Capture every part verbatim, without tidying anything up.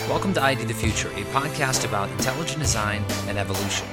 Welcome to I D the Future, a podcast about intelligent design and evolution.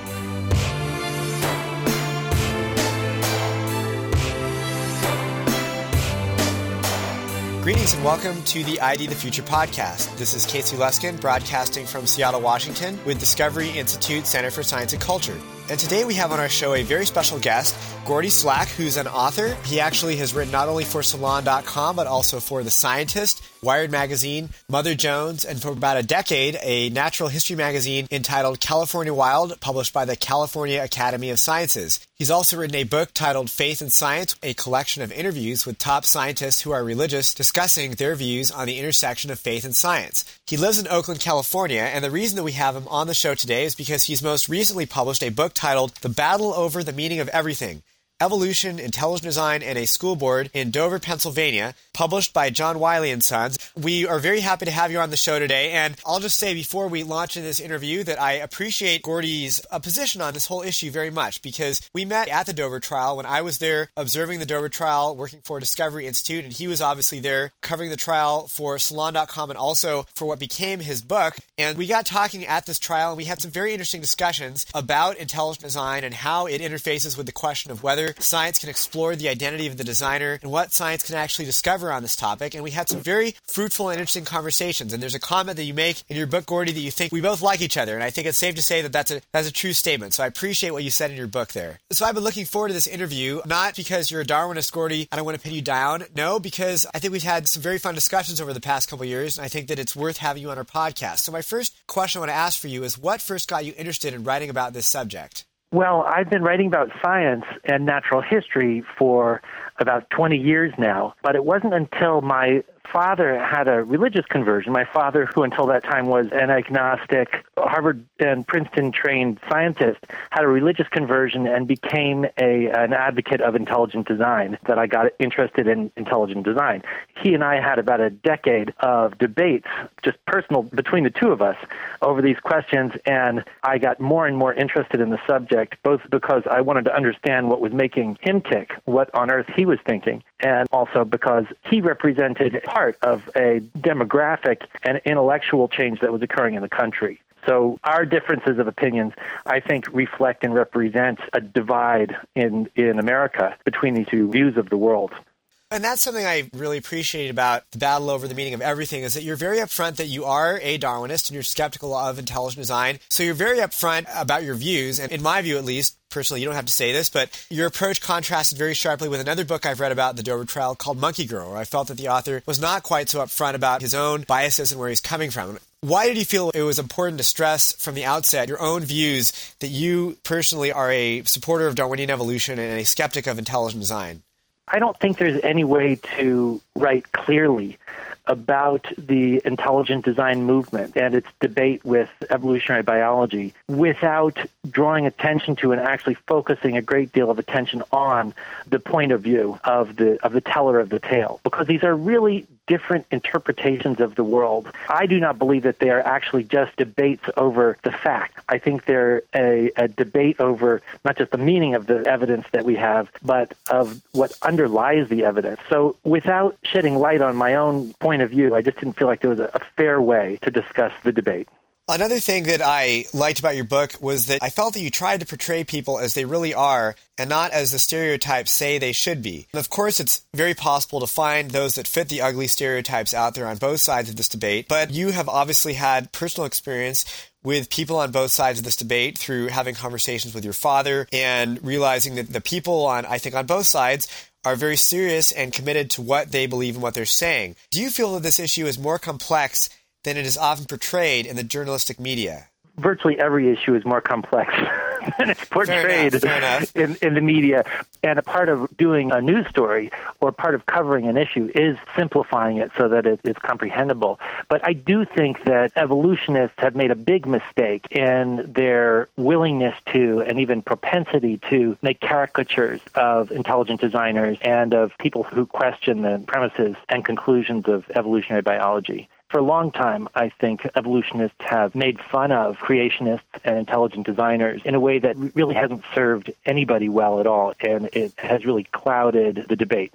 Greetings and welcome to the I D the Future podcast. This is Casey Luskin, broadcasting from Seattle, Washington, with Discovery Institute Center for Science and Culture. And today we have on our show a very special guest, Gordy Slack, who's an author. He actually has written not only for Salon dot com, but also for The Scientist, Wired Magazine, Mother Jones, and for about a decade, a natural history magazine entitled California Wild, published by the California Academy of Sciences. He's also written a book titled Faith and Science, a collection of interviews with top scientists who are religious, discussing their views on the intersection of faith and science. He lives in Oakland, California, and the reason that we have him on the show today is because he's most recently published a book titled The Battle Over the Meaning of Everything: Evolution, Intelligent Design, and a School Board in Dover, Pennsylvania, published by John Wiley and Sons. We are very happy to have you on the show today, and I'll just say before we launch in this interview that I appreciate Gordy's uh, position on this whole issue very much, because we met at the Dover trial when I was there observing the Dover trial, working for Discovery Institute, and he was obviously there covering the trial for Salon dot com and also for what became his book. And we got talking at this trial, and we had some very interesting discussions about intelligent design and how it interfaces with the question of whether science can explore the identity of the designer and what science can actually discover on this topic. And we had some very fruitful and interesting conversations. And there's a comment that you make in your book, Gordy, that you think we both like each other. And I think it's safe to say that that's a, that's a true statement. So I appreciate what you said in your book there. So I've been looking forward to this interview, not because you're a Darwinist, Gordy. I don't want to pin you down. No, because I think we've had some very fun discussions over the past couple of years. And I think that it's worth having you on our podcast. So my first question I want to ask for you is, what first got you interested in writing about this subject? Well, I've been writing about science and natural history for about twenty years now, but it wasn't until my father had a religious conversion. My father, who until that time was an agnostic, Harvard and Princeton trained scientist, had a religious conversion and became a an advocate of intelligent design, that I got interested in intelligent design. He and I had about a decade of debates, just personal, between the two of us over these questions, and I got more and more interested in the subject, both because I wanted to understand what was making him tick, what on earth he was thinking, and also because he represented part of a demographic and intellectual change that was occurring in the country. So our differences of opinions, I think, reflect and represent a divide in, in America between these two views of the world. And that's something I really appreciate about the battle over the meaning of everything, is that you're very upfront that you are a Darwinist and you're skeptical of intelligent design. So you're very upfront about your views. And in my view, at least, personally, you don't have to say this, but your approach contrasted very sharply with another book I've read about the Dover trial called Monkey Girl, where I felt that the author was not quite so upfront about his own biases and where he's coming from. Why did you feel it was important to stress from the outset your own views that you personally are a supporter of Darwinian evolution and a skeptic of intelligent design? I don't think there's any way to write clearly about the intelligent design movement and its debate with evolutionary biology without drawing attention to and actually focusing a great deal of attention on the point of view of the of the teller of the tale, because these are really different interpretations of the world. I do not believe that they are actually just debates over the fact. I think they're a, a debate over not just the meaning of the evidence that we have, but of what underlies the evidence. So without shedding light on my own point of view, I just didn't feel like there was a, a fair way to discuss the debate. Another thing that I liked about your book was that I felt that you tried to portray people as they really are and not as the stereotypes say they should be. And of course, it's very possible to find those that fit the ugly stereotypes out there on both sides of this debate, but you have obviously had personal experience with people on both sides of this debate through having conversations with your father and realizing that the people on, I think, on both sides are very serious and committed to what they believe and what they're saying. Do you feel that this issue is more complex than it is often portrayed in the journalistic media? Virtually every issue is more complex than it's portrayed fair enough, fair enough. In, in the media. And a part of doing a news story or part of covering an issue is simplifying it so that it, it's comprehensible. But I do think that evolutionists have made a big mistake in their willingness to and even propensity to make caricatures of intelligent designers and of people who question the premises and conclusions of evolutionary biology. For a long time, I think evolutionists have made fun of creationists and intelligent designers in a way that really hasn't served anybody well at all, and it has really clouded the debate.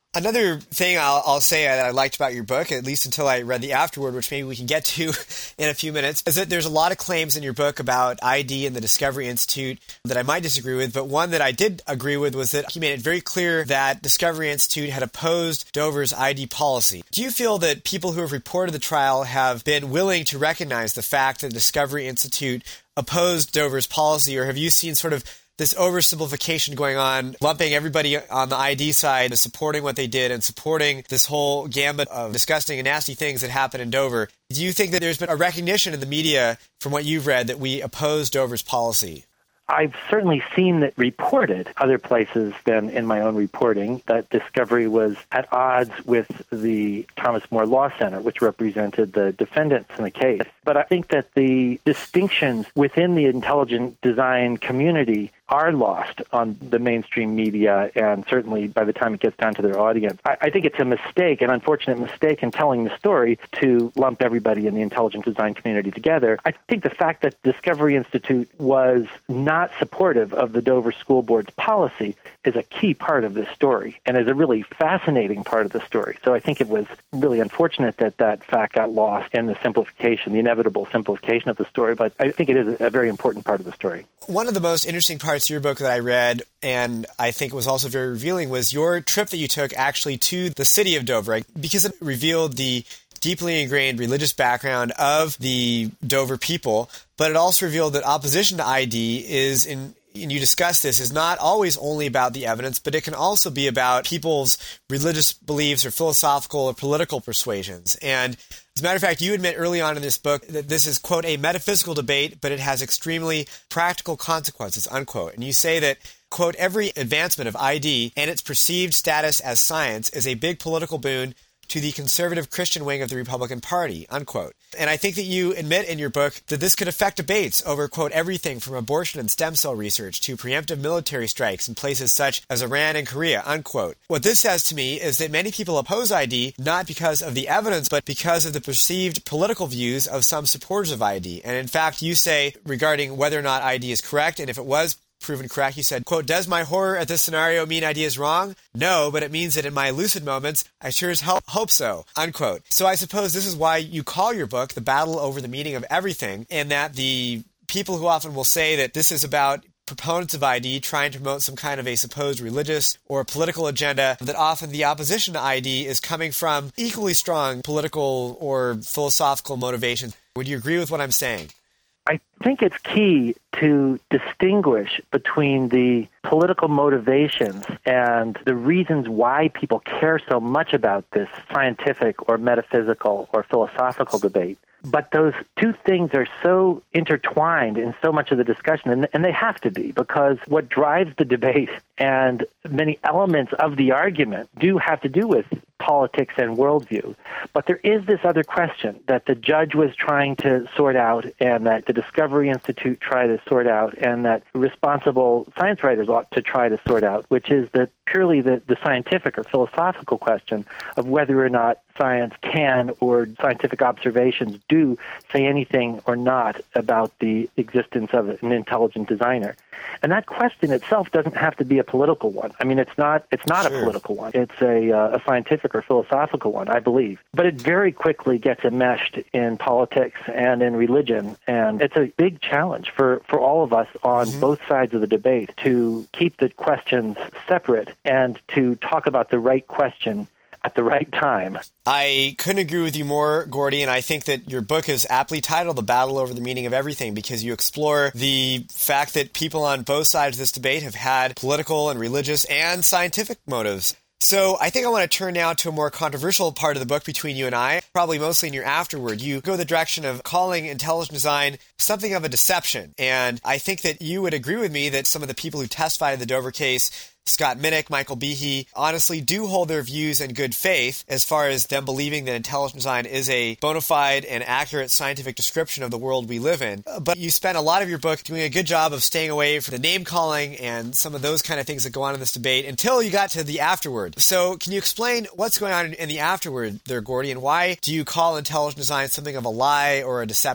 Another thing I'll, I'll say that I liked about your book, at least until I read the afterword, which maybe we can get to in a few minutes, is that there's a lot of claims in your book about I D and the Discovery Institute that I might disagree with, but one that I did agree with was that he made it very clear that Discovery Institute had opposed Dover's I D policy. Do you feel that people who have reported the trial have been willing to recognize the fact that the Discovery Institute opposed Dover's policy, or have you seen sort of this oversimplification going on, lumping everybody on the I D side, supporting what they did and supporting this whole gambit of disgusting and nasty things that happened in Dover? Do you think that there's been a recognition in the media, from what you've read, that we oppose Dover's policy? I've certainly seen it reported other places than in my own reporting that Discovery was at odds with the Thomas More Law Center, which represented the defendants in the case. But I think that the distinctions within the intelligent design community are lost on the mainstream media, and certainly by the time it gets down to their audience. I, I think it's a mistake, an unfortunate mistake in telling the story to lump everybody in the intelligent design community together. I think the fact that Discovery Institute was not supportive of the Dover School Board's policy is a key part of this story and is a really fascinating part of the story. So I think it was really unfortunate that that fact got lost in the simplification, the inevitable simplification of the story, but I think it is a very important part of the story. One of the most interesting parts of your book that I read, and I think was also very revealing, was your trip that you took actually to the city of Dover, right? Because it revealed the deeply ingrained religious background of the Dover people, but it also revealed that opposition to I D is, in, and you discuss this, is not always only about the evidence, but it can also be about people's religious beliefs or philosophical or political persuasions. And as a matter of fact, you admit early on in this book that this is, quote, a metaphysical debate, but it has extremely practical consequences, unquote. And you say that, quote, every advancement of I D and its perceived status as science is a big political boon to the conservative Christian wing of the Republican Party, unquote. And I think that you admit in your book that this could affect debates over, quote, everything from abortion and stem cell research to preemptive military strikes in places such as Iran and Korea, unquote. What this says to me is that many people oppose I D not because of the evidence, but because of the perceived political views of some supporters of I D. And in fact, you say regarding whether or not I D is correct, and if it was proven correct, you said, quote, does my horror at this scenario mean I D is wrong? No, but it means that in my lucid moments, I sure as hell hope so, unquote. So I suppose this is why you call your book The Battle Over the Meaning of Everything, and that the people who often will say that this is about proponents of I D trying to promote some kind of a supposed religious or political agenda, that often the opposition to I D is coming from equally strong political or philosophical motivations. Would you agree with what I'm saying? I think it's key to distinguish between the political motivations and the reasons why people care so much about this scientific or metaphysical or philosophical debate. But those two things are so intertwined in so much of the discussion, and, and they have to be, because what drives the debate and many elements of the argument do have to do with politics and worldview. But there is this other question that the judge was trying to sort out, and that the Discovery Institute tried to sort out, and that responsible science writers ought to try to sort out, which is the purely the, the scientific or philosophical question of whether or not science can, or scientific observations do, say anything or not about the existence of an intelligent designer. And that question itself doesn't have to be a political one. I mean, it's not it's not sure. a political one. It's a, uh, a scientific or philosophical one, I believe. But it very quickly gets enmeshed in politics and in religion. And it's a big challenge for, for all of us on mm-hmm. both sides of the debate to keep the questions separate and to talk about the right question at the right time. I couldn't agree with you more, Gordy, and I think that your book is aptly titled The Battle Over the Meaning of Everything, because you explore the fact that people on both sides of this debate have had political and religious and scientific motives. So I think I want to turn now to a more controversial part of the book between you and I, probably mostly in your afterword. You go the direction of calling intelligent design something of a deception. And I think that you would agree with me that some of the people who testified in the Dover case, Scott Minnick, Michael Behe, honestly do hold their views in good faith as far as them believing that intelligent design is a bona fide and accurate scientific description of the world we live in. But you spent a lot of your book doing a good job of staying away from the name-calling and some of those kind of things that go on in this debate until you got to the afterword. So can you explain what's going on in the afterword there, Gordy, and why do you call intelligent design something of a lie or a deception?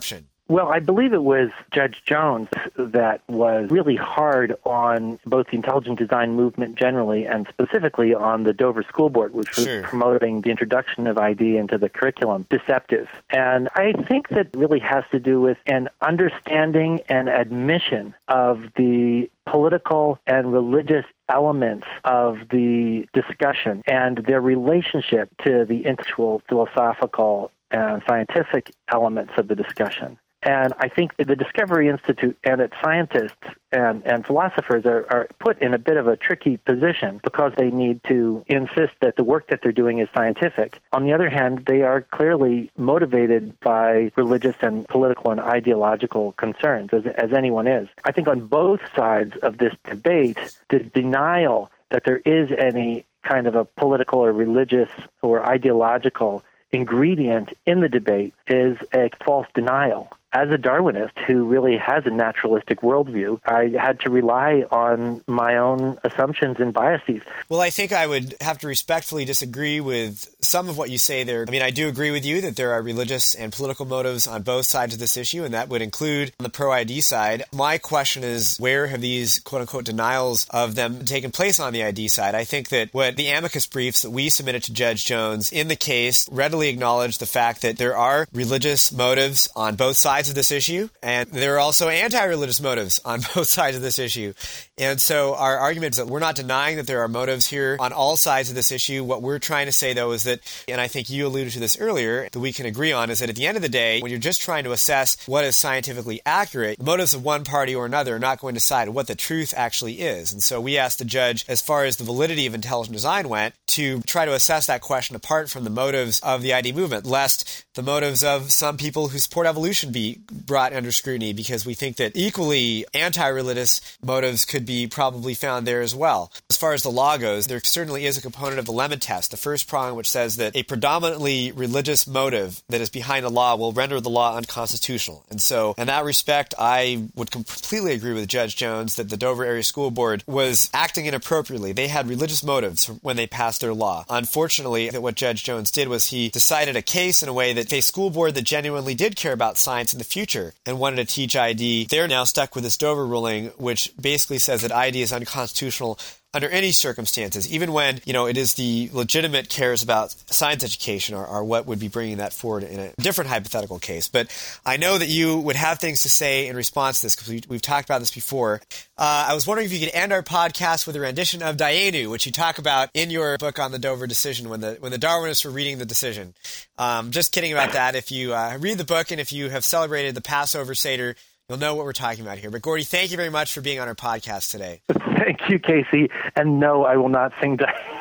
Well, I believe it was Judge Jones that was really hard on both the intelligent design movement generally and specifically on the Dover School Board, which was Sure. promoting the introduction of I D into the curriculum, deceptive. And I think that really has to do with an understanding and admission of the political and religious elements of the discussion and their relationship to the intellectual, philosophical, and scientific elements of the discussion. And I think that the Discovery Institute and its scientists and, and philosophers are, are put in a bit of a tricky position because they need to insist that the work that they're doing is scientific. On the other hand, they are clearly motivated by religious and political and ideological concerns, as, as anyone is. I think on both sides of this debate, the denial that there is any kind of a political or religious or ideological ingredient in the debate is a false denial. As a Darwinist who really has a naturalistic worldview, I had to rely on my own assumptions and biases. Well, I think I would have to respectfully disagree with some of what you say there. I mean, I do agree with you that there are religious and political motives on both sides of this issue, and that would include on the pro-I D side. My question is, where have these quote-unquote denials of them taken place on the I D side? I think that what the amicus briefs that we submitted to Judge Jones in the case readily acknowledge the fact that there are religious motives on both sides of this issue, and there are also anti-religious motives on both sides of this issue. And so our argument is that we're not denying that there are motives here on all sides of this issue. What we're trying to say, though, is that, and I think you alluded to this earlier, that we can agree on, is that at the end of the day, when you're just trying to assess what is scientifically accurate, the motives of one party or another are not going to decide what the truth actually is. And so we asked the judge, as far as the validity of intelligent design went, to try to assess that question apart from the motives of the I D movement, lest the motives of some people who support evolution be brought under scrutiny, because we think that equally anti-religious motives could be probably found there as well. As far as the law goes, there certainly is a component of the Lemon test, the first prong, which says that a predominantly religious motive that is behind the law will render the law unconstitutional. And so in that respect, I would completely agree with Judge Jones that the Dover Area School Board was acting inappropriately. They had religious motives when they passed their law. Unfortunately, what Judge Jones did was he decided a case in a way that a school board that genuinely did care about science in the future and wanted to teach I D, they're now stuck with this Dover ruling, which basically says that I D is unconstitutional under any circumstances, even when, you know, it is the legitimate cares about science education are, are what would be bringing that forward in a different hypothetical case. But I know that you would have things to say in response to this, because we, we've talked about this before. Uh, I was wondering if you could end our podcast with a rendition of Dayenu, which you talk about in your book on the Dover decision when the when the Darwinists were reading the decision. Um, just kidding about that. If you uh, read the book and if you have celebrated the Passover Seder, you'll know what we're talking about here. But Gordy, thank you very much for being on our podcast today. Thank you, Casey. And no, I will not sing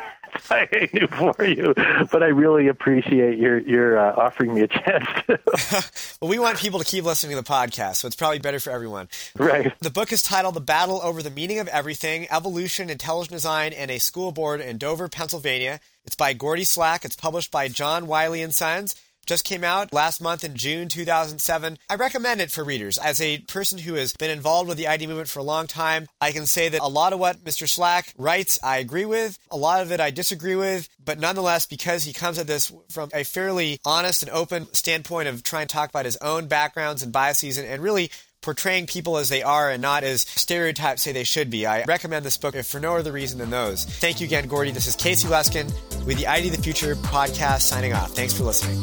Dayenu for you, but I really appreciate your your uh, offering me a chance to. Well, we want people to keep listening to the podcast, so it's probably better for everyone. Right. The book is titled The Battle Over the Meaning of Everything, Evolution, Intelligent Design, and a School Board in Dover, Pennsylvania. It's by Gordy Slack. It's published by John Wiley and Sons. Just came out last month in June two thousand seven. I recommend it for readers. As a person who has been involved with the I D movement for a long time, I can say that a lot of what Mister Slack writes, I agree with. A lot of it I disagree with. But nonetheless, because he comes at this from a fairly honest and open standpoint of trying to talk about his own backgrounds and biases and, and really portraying people as they are and not as stereotypes say they should be, I recommend this book if for no other reason than those. Thank you again, Gordy. This is Casey Luskin with the I D the Future podcast signing off. Thanks for listening.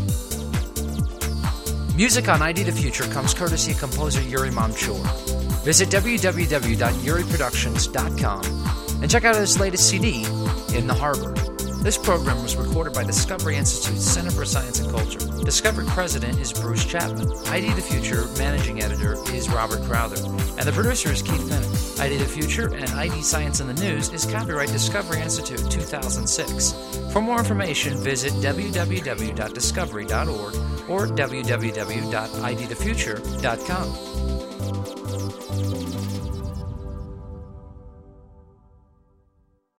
Music on I D the Future comes courtesy of composer Yuri Mamchur. Visit w w w dot yuri productions dot com and check out his latest C D, In the Harbor. This program was recorded by Discovery Institute's Center for Science and Culture. Discovery President is Bruce Chapman. I D the Future Managing Editor is Robert Crowther. And the producer is Keith Bennett. I D the Future and I D Science in the News is copyright Discovery Institute two thousand six. For more information, visit w w w dot discovery dot org or w w w dot i d the future dot com.